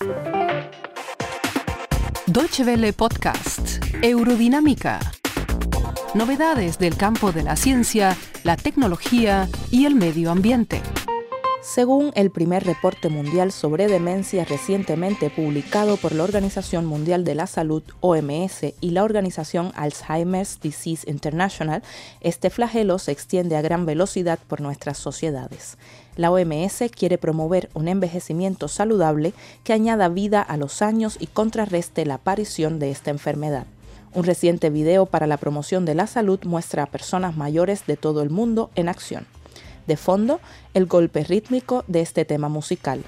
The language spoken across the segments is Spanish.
Deutsche Welle Podcast, Eurodinámica. Novedades del campo de la ciencia, la tecnología y el medio ambiente. Según el primer reporte mundial sobre demencia recientemente publicado por la Organización Mundial de la Salud, OMS, y la organización Alzheimer's Disease International, este flagelo se extiende a gran velocidad por nuestras sociedades. La OMS quiere promover un envejecimiento saludable que añada vida a los años y contrarreste la aparición de esta enfermedad. Un reciente video para la promoción de la salud muestra a personas mayores de todo el mundo en acción. De fondo, el golpe rítmico de este tema musical.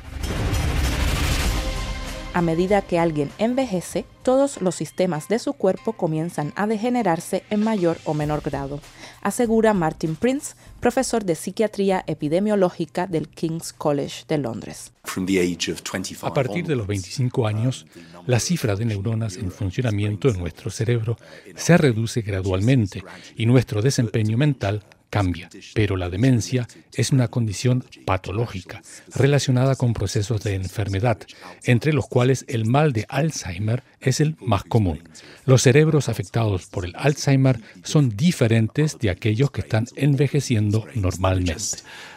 A medida que alguien envejece, todos los sistemas de su cuerpo comienzan a degenerarse en mayor o menor grado, asegura Martin Prince, profesor de psiquiatría epidemiológica del King's College de Londres. A partir de los 25 años, la cifra de neuronas en funcionamiento en nuestro cerebro se reduce gradualmente y nuestro desempeño mental cambia, pero la demencia es una condición patológica relacionada con procesos de enfermedad, entre los cuales el mal de Alzheimer es el más común. Los cerebros afectados por el Alzheimer son diferentes de aquellos que están envejeciendo normalmente.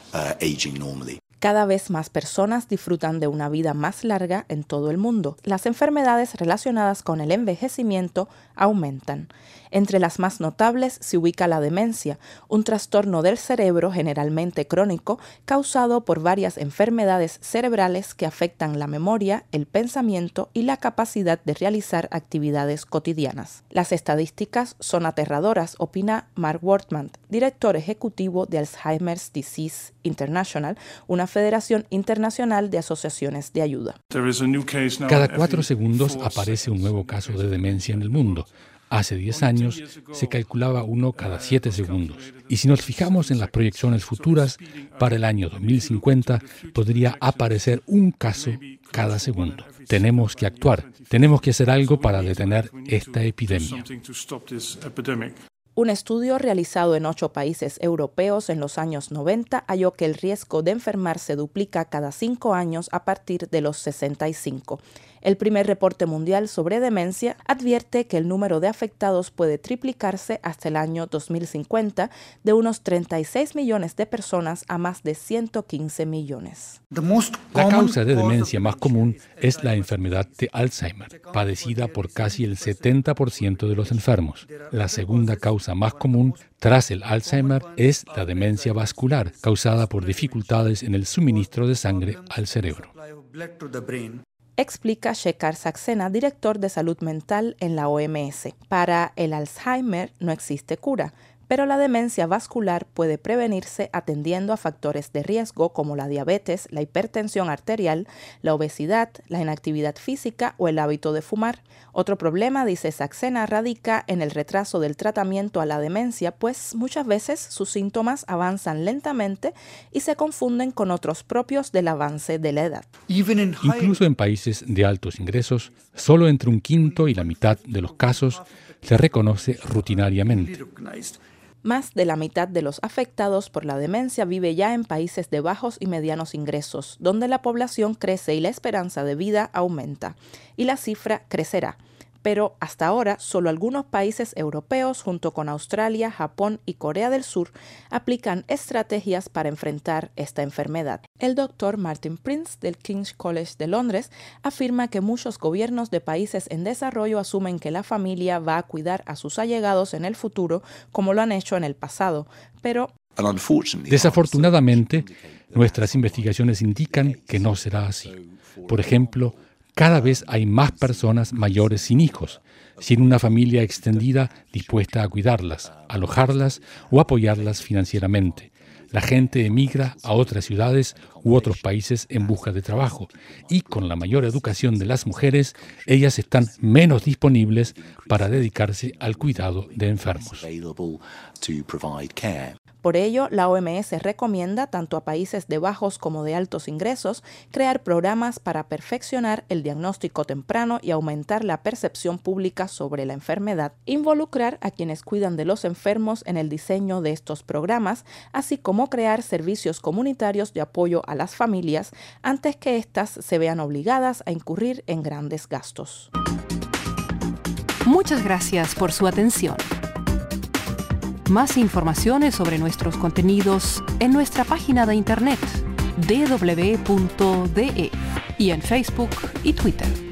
Cada vez más personas disfrutan de una vida más larga en todo el mundo. Las enfermedades relacionadas con el envejecimiento aumentan. Entre las más notables se ubica la demencia, un trastorno del cerebro generalmente crónico causado por varias enfermedades cerebrales que afectan la memoria, el pensamiento y la capacidad de realizar actividades cotidianas. Las estadísticas son aterradoras, opina Mark Wortmann, director ejecutivo de Alzheimer's Disease International, una federación internacional de asociaciones de ayuda. Cada 4 segundos aparece un nuevo caso de demencia en el mundo. Hace 10 años se calculaba uno cada 7 segundos. Y si nos fijamos en las proyecciones futuras, para el año 2050 podría aparecer un caso cada segundo. Tenemos que actuar, tenemos que hacer algo para detener esta epidemia. Un estudio realizado en 8 países europeos en los años 90 halló que el riesgo de enfermar se duplica cada 5 años a partir de los 65. El primer reporte mundial sobre demencia advierte que el número de afectados puede triplicarse hasta el año 2050 de unos 36 millones de personas a más de 115 millones. La causa de demencia más común es la enfermedad de Alzheimer, padecida por casi el 70% de los enfermos. La segunda causa más común tras el Alzheimer es la demencia vascular, causada por dificultades en el suministro de sangre al cerebro. Explica Shekhar Saxena, director de salud mental en la OMS. Para el Alzheimer no existe cura, pero la demencia vascular puede prevenirse atendiendo a factores de riesgo como la diabetes, la hipertensión arterial, la obesidad, la inactividad física o el hábito de fumar. Otro problema, dice Saxena, radica en el retraso del tratamiento a la demencia, pues muchas veces sus síntomas avanzan lentamente y se confunden con otros propios del avance de la edad. Incluso en países de altos ingresos, solo entre un quinto y la mitad de los casos se reconoce rutinariamente. Más de la mitad de los afectados por la demencia vive ya en países de bajos y medianos ingresos, donde la población crece y la esperanza de vida aumenta, y la cifra crecerá. Pero hasta ahora solo algunos países europeos, junto con Australia, Japón y Corea del Sur, aplican estrategias para enfrentar esta enfermedad. El doctor Martin Prince del King's College de Londres afirma que muchos gobiernos de países en desarrollo asumen que la familia va a cuidar a sus allegados en el futuro como lo han hecho en el pasado, pero desafortunadamente, nuestras investigaciones indican que no será así. Por ejemplo, cada vez hay más personas mayores sin hijos, sin una familia extendida dispuesta a cuidarlas, alojarlas o apoyarlas financieramente. La gente emigra a otras ciudades u otros países en busca de trabajo y con la mayor educación de las mujeres, ellas están menos disponibles para dedicarse al cuidado de enfermos. Por ello, la OMS recomienda tanto a países de bajos como de altos ingresos crear programas para perfeccionar el diagnóstico temprano y aumentar la percepción pública sobre la enfermedad, involucrar a quienes cuidan de los enfermos en el diseño de estos programas, así como crear servicios comunitarios de apoyo a a las familias antes que éstas se vean obligadas a incurrir en grandes gastos. Muchas gracias por su atención. Más informaciones sobre nuestros contenidos en nuestra página de internet www.de y en Facebook y Twitter.